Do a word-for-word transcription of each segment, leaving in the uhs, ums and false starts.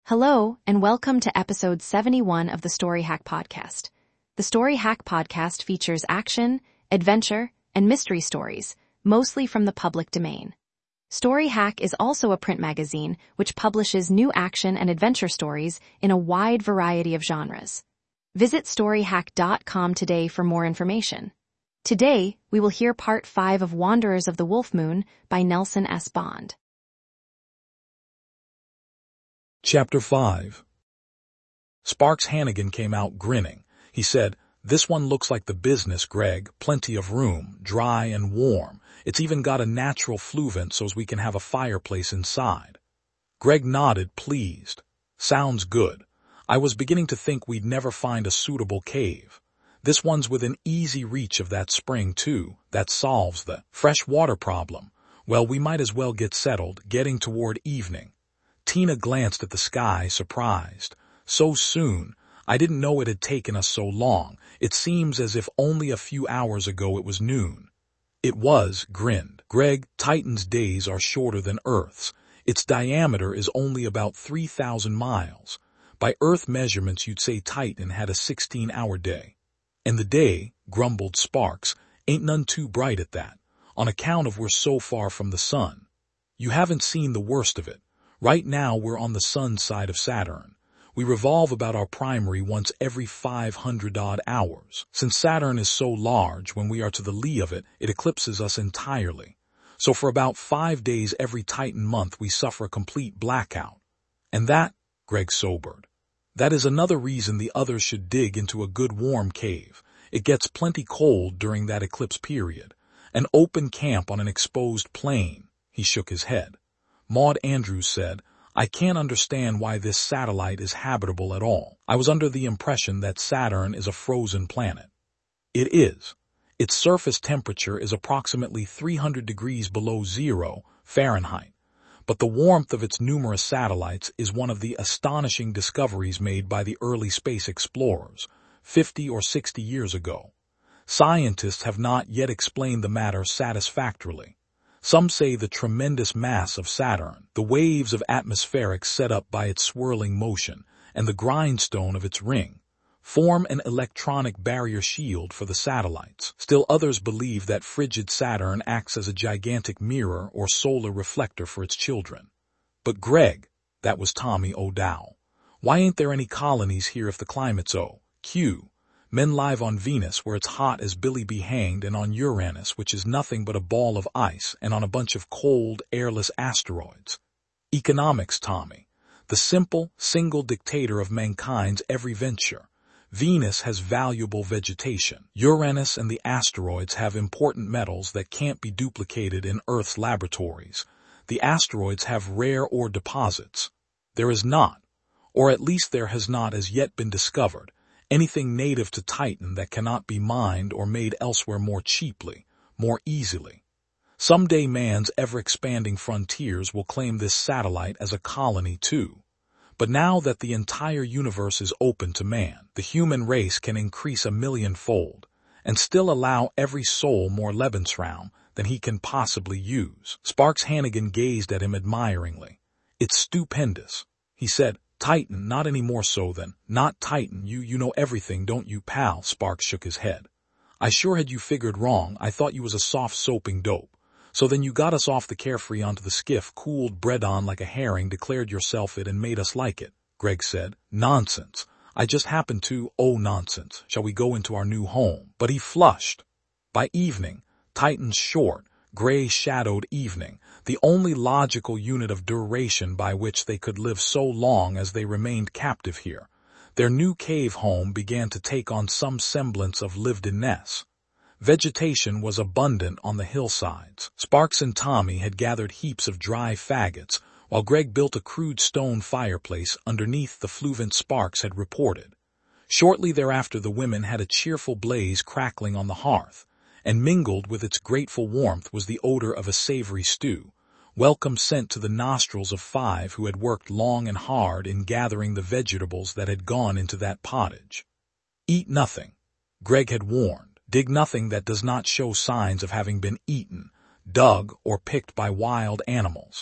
Hello, and welcome to episode seventy-one of the Story Hack Podcast. The Story Hack Podcast features action, adventure, and mystery stories, mostly from the public domain. Story Hack is also a print magazine which publishes new action and adventure stories in a wide variety of genres. Visit story hack dot com today for more information. Today, we will hear part five of Wanderers of the Wolf Moon by Nelson S. Bond. Chapter five. Sparks Hannigan came out grinning. He said, "This one looks like the business, Greg. Plenty of room, dry and warm. It's even got a natural flue vent so we can have a fireplace inside." Greg nodded, pleased. "Sounds good. I was beginning to think we'd never find a suitable cave. This one's within easy reach of that spring, too. That solves the fresh water problem. Well, we might as well get settled, getting toward evening." Tina glanced at the sky, surprised. "So soon? I didn't know it had taken us so long. It seems as if only a few hours ago it was noon." "It was," grinned Greg. "Titan's days are shorter than Earth's. Its diameter is only about three thousand miles. By Earth measurements, you'd say Titan had a sixteen-hour day." "And the day," grumbled Sparks, "ain't none too bright at that, on account of we're so far from the sun. You haven't seen the worst of it. Right now we're on the sun's side of Saturn. We revolve about our primary once every five hundred odd hours. Since Saturn is so large, when we are to the lee of it, it eclipses us entirely. So for about five days every Titan month we suffer a complete blackout. And that," Greg sobered, "that is another reason the others should dig into a good warm cave. It gets plenty cold during that eclipse period. An open camp on an exposed plain." He shook his head. Maud Andrews said, "I can't understand why this satellite is habitable at all. I was under the impression that Saturn is a frozen planet." "It is. Its surface temperature is approximately three hundred degrees below zero Fahrenheit. But the warmth of its numerous satellites is one of the astonishing discoveries made by the early space explorers, fifty or sixty years ago. Scientists have not yet explained the matter satisfactorily. Some say the tremendous mass of Saturn, the waves of atmospherics set up by its swirling motion, and the grindstone of its ring, form an electronic barrier shield for the satellites. Still others believe that frigid Saturn acts as a gigantic mirror or solar reflector for its children." "But Greg," that was Tommy O'Dowd, "why ain't there any colonies here if the climate's O Q? Men live on Venus, where it's hot as Billy be hanged, and on Uranus, which is nothing but a ball of ice, and on a bunch of cold, airless asteroids." "Economics, Tommy. The simple, single dictator of mankind's every venture. Venus has valuable vegetation. Uranus and the asteroids have important metals that can't be duplicated in Earth's laboratories. The asteroids have rare ore deposits. There is not, or at least there has not as yet been discovered, anything native to Titan that cannot be mined or made elsewhere more cheaply, more easily. Someday man's ever-expanding frontiers will claim this satellite as a colony too. But now that the entire universe is open to man, the human race can increase a millionfold, and still allow every soul more Lebensraum than he can possibly use." Sparks Hannigan gazed at him admiringly. "It's stupendous," he said. "Titan, not any more so than—" "Not Titan, you you know everything, don't you, pal?" Sparks shook his head. "I sure had you figured wrong. I thought you was a soft-soaping dope. So then you got us off the Carefree onto the skiff, cooled bread on like a herring, declared yourself it, and made us like it," Greg said. "Nonsense. I just happened to—" "Oh, nonsense. Shall we go into our new home?" But he flushed. By evening, Titan's short, gray-shadowed evening, the only logical unit of duration by which they could live so long as they remained captive here, their new cave home began to take on some semblance of lived-in-ness. Vegetation was abundant on the hillsides. Sparks and Tommy had gathered heaps of dry faggots, while Greg built a crude stone fireplace underneath the fluvent Sparks had reported. Shortly thereafter the women had a cheerful blaze crackling on the hearth, and mingled with its grateful warmth was the odor of a savory stew, welcome scent to the nostrils of five who had worked long and hard in gathering the vegetables that had gone into that pottage. "Eat nothing," Greg had warned. "Dig nothing that does not show signs of having been eaten, dug, or picked by wild animals.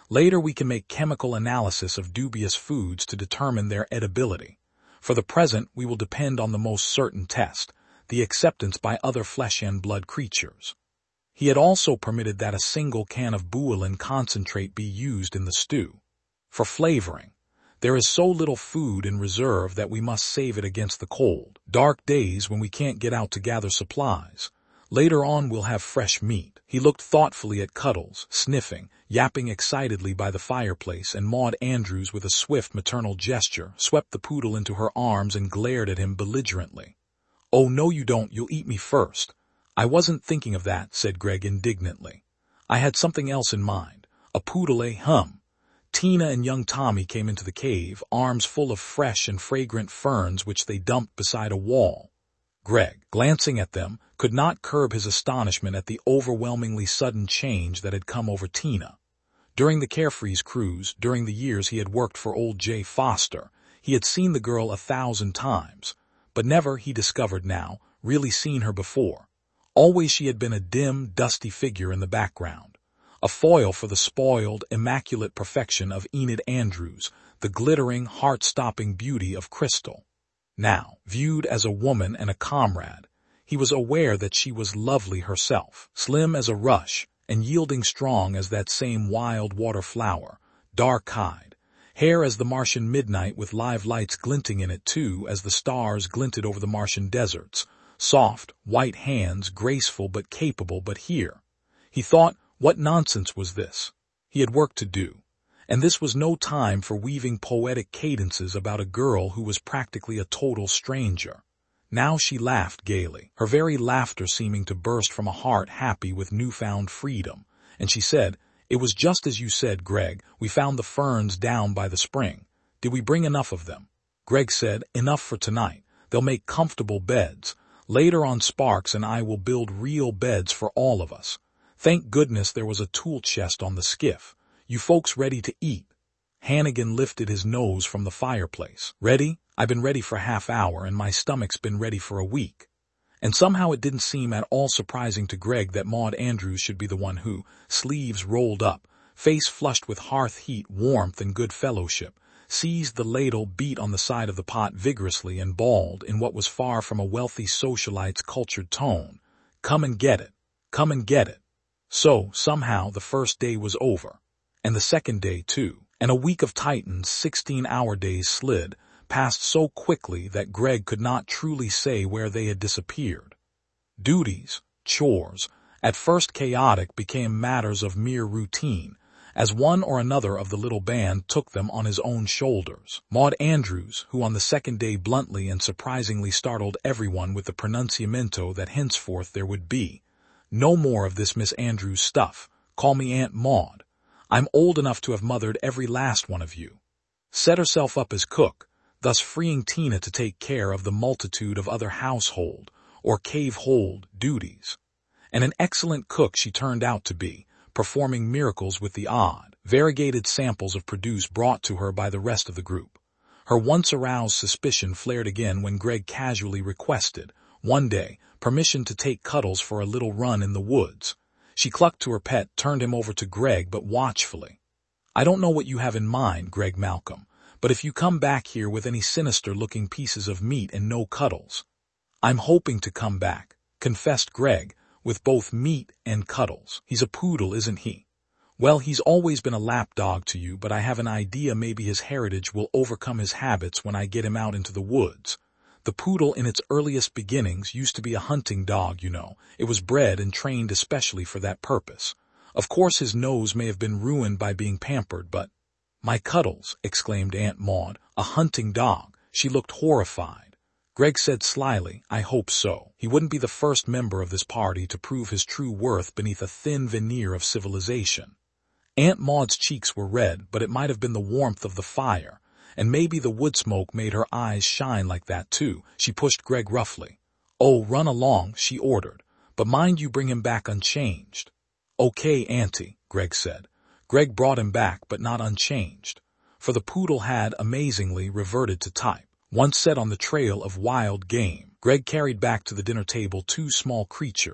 Later we can make chemical analysis of dubious foods to determine their edibility. For the present, we will depend on the most certain test, the acceptance by other flesh and blood creatures. He had also permitted that a single can of Buolin concentrate be used in the stew. For flavoring, there is so little food in reserve that we must save it against the cold, dark days when we can't get out to gather supplies. Later on we'll have fresh meat. He looked thoughtfully at Cuddles, sniffing, yapping excitedly by the fireplace, and Maud Andrews, with a swift maternal gesture, swept the poodle into her arms and glared at him belligerently. "Oh, no you don't, you'll eat me first." "I wasn't thinking of that," said Greg indignantly. "I had something else in mind. A poodle, eh, hum?" Tina and young Tommy came into the cave, arms full of fresh and fragrant ferns which they dumped beside a wall. Greg, glancing at them, could not curb his astonishment at the overwhelmingly sudden change that had come over Tina. During the Carefree's cruise, during the years he had worked for old Jay Foster, he had seen the girl a thousand times, but never, he discovered now, really seen her before. Always she had been a dim, dusty figure in the background, a foil for the spoiled, immaculate perfection of Enid Andrews, the glittering, heart-stopping beauty of Crystal. Now, viewed as a woman and a comrade, he was aware that she was lovely herself, slim as a rush, and yielding strong as that same wild water flower, dark-eyed, hair as the Martian midnight with live lights glinting in it too as the stars glinted over the Martian deserts, soft, white hands, graceful but capable. But here, he thought, what nonsense was this? He had work to do. And this was no time for weaving poetic cadences about a girl who was practically a total stranger. Now she laughed gaily, her very laughter seeming to burst from a heart happy with newfound freedom, and she said, "It was just as you said, Greg. We found the ferns down by the spring. Did we bring enough of them?" Greg said, "Enough for tonight. They'll make comfortable beds. Later on Sparks and I will build real beds for all of us. Thank goodness there was a tool chest on the skiff. You folks ready to eat?" Hannigan lifted his nose from the fireplace. "Ready? I've been ready for a half hour, and my stomach's been ready for a week." And somehow it didn't seem at all surprising to Greg that Maud Andrews should be the one who, sleeves rolled up, face flushed with hearth heat, warmth, and good fellowship, seized the ladle, beat on the side of the pot vigorously, and bawled, in what was far from a wealthy socialite's cultured tone, "Come and get it! Come and get it!" So, somehow, the first day was over. And the second day, too, and a week of Titan's sixteen-hour days slid past so quickly that Greg could not truly say where they had disappeared. Duties, chores, at first chaotic, became matters of mere routine, as one or another of the little band took them on his own shoulders. Maud Andrews, who on the second day bluntly and surprisingly startled everyone with the pronunciamento that henceforth there would be, "No more of this Miss Andrews stuff. Call me Aunt Maud. I'm old enough to have mothered every last one of you," set herself up as cook, thus freeing Tina to take care of the multitude of other household, or cave-hold, duties. And an excellent cook she turned out to be, performing miracles with the odd, variegated samples of produce brought to her by the rest of the group. Her once-aroused suspicion flared again when Greg casually requested, one day, permission to take Cuddles for a little run in the woods. She clucked to her pet, turned him over to Greg, but watchfully. "I don't know what you have in mind, Greg Malcolm, but if you come back here with any sinister-looking pieces of meat and no Cuddles—" "I'm hoping to come back," confessed Greg, "with both meat and Cuddles. He's a poodle, isn't he? Well, he's always been a lapdog to you, but I have an idea maybe his heritage will overcome his habits when I get him out into the woods. The poodle in its earliest beginnings used to be a hunting dog, you know. It was bred and trained especially for that purpose. Of course his nose may have been ruined by being pampered, but—" "My Cuddles," exclaimed Aunt Maud, "a hunting dog." She looked horrified. Greg said slyly, "I hope so. He wouldn't be the first member of this party to prove his true worth beneath a thin veneer of civilization." Aunt Maud's cheeks were red, but it might have been the warmth of the fire. And maybe the wood smoke made her eyes shine like that, too. She pushed Greg roughly. "Oh, run along," she ordered. "But mind you bring him back unchanged." "Okay, Auntie," Greg said. Greg brought him back, but not unchanged. For the poodle had, amazingly, reverted to type. Once set on the trail of wild game, Greg carried back to the dinner table two small creatures,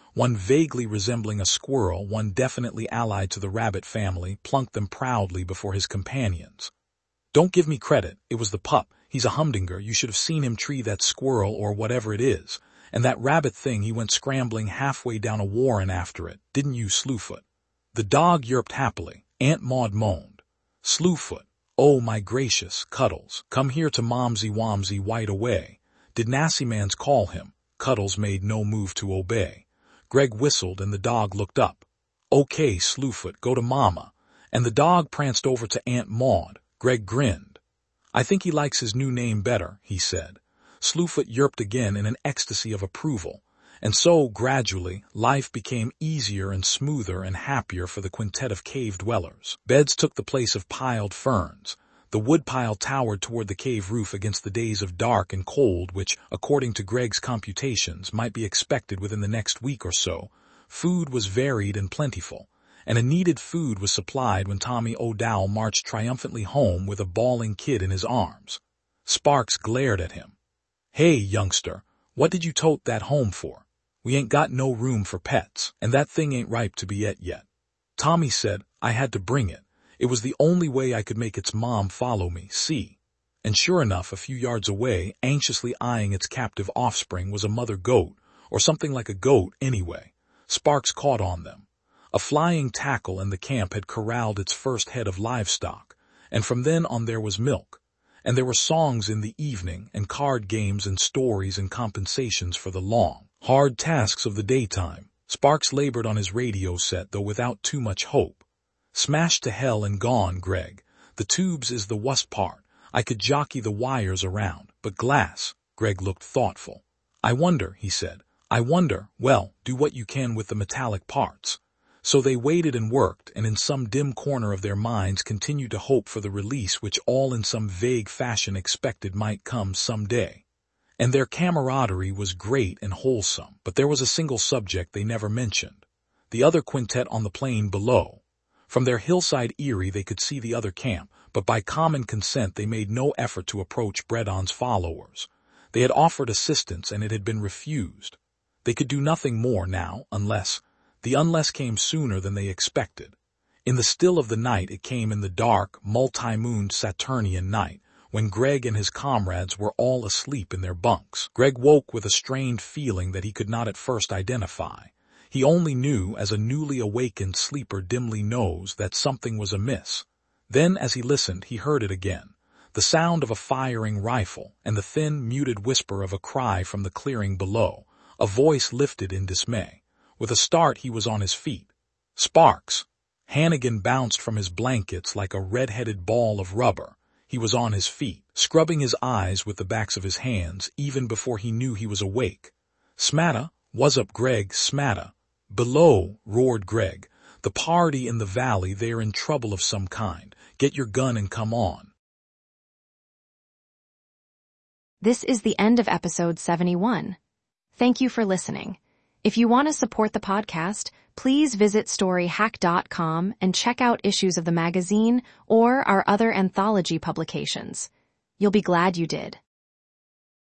One vaguely resembling a squirrel, one definitely allied to the rabbit family, plunked them proudly before his companions. "Don't give me credit, it was the pup. He's a humdinger. You should have seen him tree that squirrel or whatever it is. And that rabbit thing, he went scrambling halfway down a warren after it, didn't you, Slewfoot?" The dog yelped happily. Aunt Maud moaned. "Slewfoot, oh my gracious, Cuddles, come here to Momsy Womsy White away. Did Nassymans call him?" Cuddles made no move to obey. Greg whistled and the dog looked up. "Okay, Slewfoot, go to Mama." And the dog pranced over to Aunt Maud. Greg grinned. "I think he likes his new name better," he said. Slewfoot yelped again in an ecstasy of approval. And so, gradually, life became easier and smoother and happier for the quintet of cave dwellers. Beds took the place of piled ferns. The woodpile towered toward the cave roof against the days of dark and cold which, according to Greg's computations, might be expected within the next week or so. Food was varied and plentiful, and a needed food was supplied when Tommy O'Dowell marched triumphantly home with a bawling kid in his arms. Sparks glared at him. "Hey, youngster, what did you tote that home for? We ain't got no room for pets, and that thing ain't ripe to be et yet." Tommy said, "I had to bring it. It was the only way I could make its mom follow me, see." And sure enough, a few yards away, anxiously eyeing its captive offspring, was a mother goat, or something like a goat anyway. Sparks caught on them. A flying tackle and the camp had corralled its first head of livestock, and from then on there was milk. And there were songs in the evening, and card games and stories and compensations for the long, hard tasks of the daytime. Sparks labored on his radio set, though without too much hope. "Smashed to hell and gone, Greg. The tubes is the wust part. I could jockey the wires around, but glass." Greg looked thoughtful. "I wonder," he said. "I wonder, well, do what you can with the metallic parts." So they waited and worked, and in some dim corner of their minds continued to hope for the release which all in some vague fashion expected might come some day. And their camaraderie was great and wholesome, but there was a single subject they never mentioned. The other quintet on the plain below. From their hillside eyrie they could see the other camp, but by common consent they made no effort to approach Bredon's followers. They had offered assistance and it had been refused. They could do nothing more now, unless... The unless came sooner than they expected. In the still of the night it came in the dark, multi-mooned Saturnian night, when Greg and his comrades were all asleep in their bunks. Greg woke with a strained feeling that he could not at first identify. He only knew, as a newly awakened sleeper dimly knows, that something was amiss. Then, as he listened, he heard it again. The sound of a firing rifle, and the thin, muted whisper of a cry from the clearing below. A voice lifted in dismay. With a start he was on his feet. "Sparks!" Hannigan bounced from his blankets like a red-headed ball of rubber. He was on his feet, scrubbing his eyes with the backs of his hands, even before he knew he was awake. "Smatta, what's up, Greg, smatta?" "Below," roared Greg. "The party in the valley, they're in trouble of some kind. Get your gun and come on." This is the end of episode seventy-one. Thank you for listening. If you want to support the podcast, please visit story hack dot com and check out issues of the magazine or our other anthology publications. You'll be glad you did.